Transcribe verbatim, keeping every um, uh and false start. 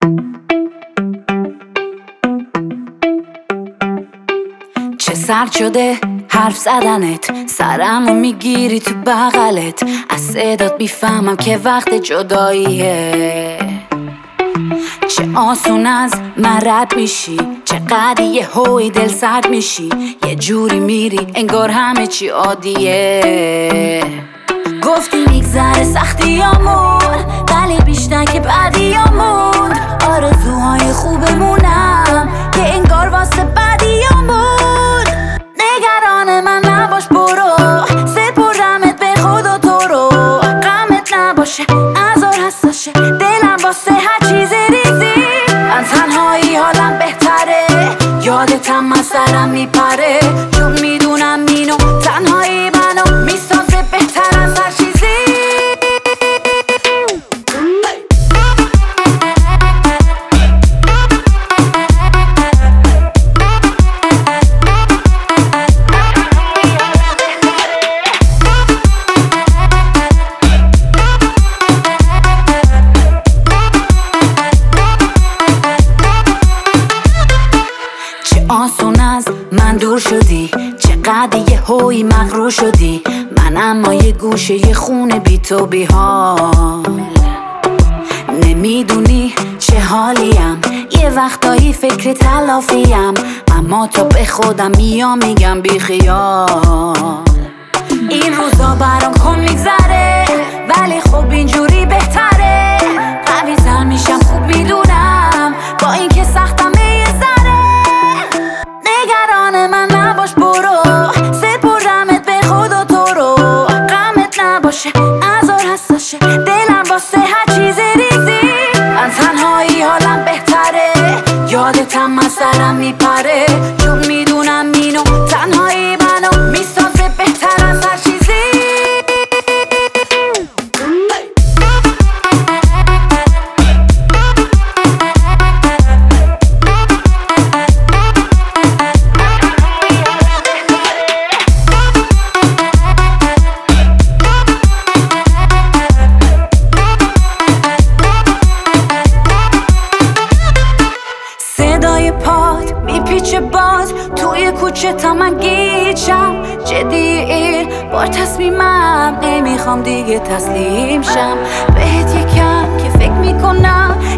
چه سرد شده حرف زدنت، سرمو میگیری تو بغلت، از صدات میفهمم که وقت جداییه. چه آسون از من رد میشی، چقدر یه هوی دل سرد میشی، یه جوری میری انگار همه چی عادیه. گفتی میگذره سختیامون، ولی بیشتر که بدیامون، آرزوهای خوبمونم که انگار واسه بدیامون. نگران من نباش برو، سپردمت به خدا تو رو، غمت نباشه ازار حساشه دلم واسه هر چیز ریزی. من تنهایی حالم بهتره، یادتم من سرم میپره، چون میدونم اینو تنهایی منو میسازه بهتر از هر چیزی. آسون از من دور شدی، چقدر یه هوی مغرور شدی، من اما یه گوشه یه خونه بی تو بی حال. نمیدونی چه حالیم، یه وقتایی فکر تلافیم، اما تا به خودم میام میگم بی خیال. این روزا برام کن میگذره، ولی خب اینجوری بهتره، قوی تر میشم خوب میدونم، با این که سختم یه ذره. نگران من نباش برو، سپردمت به خدا تو رو، غمت نباشه ازار حساشه دلم واسه هر چیز ریزی. من تنهایی حالم بهتره، یادتم من سرم میپره، چون میدونم اینو تنهایی منو میسازه بهتر از هر چیزی. صدای پاد میپیچه باز توی کوچه تا من گیجم، جدی این بار تصمیمم، نمیخوام دیگه تسلیم شم بهت یکم که فکر میکنم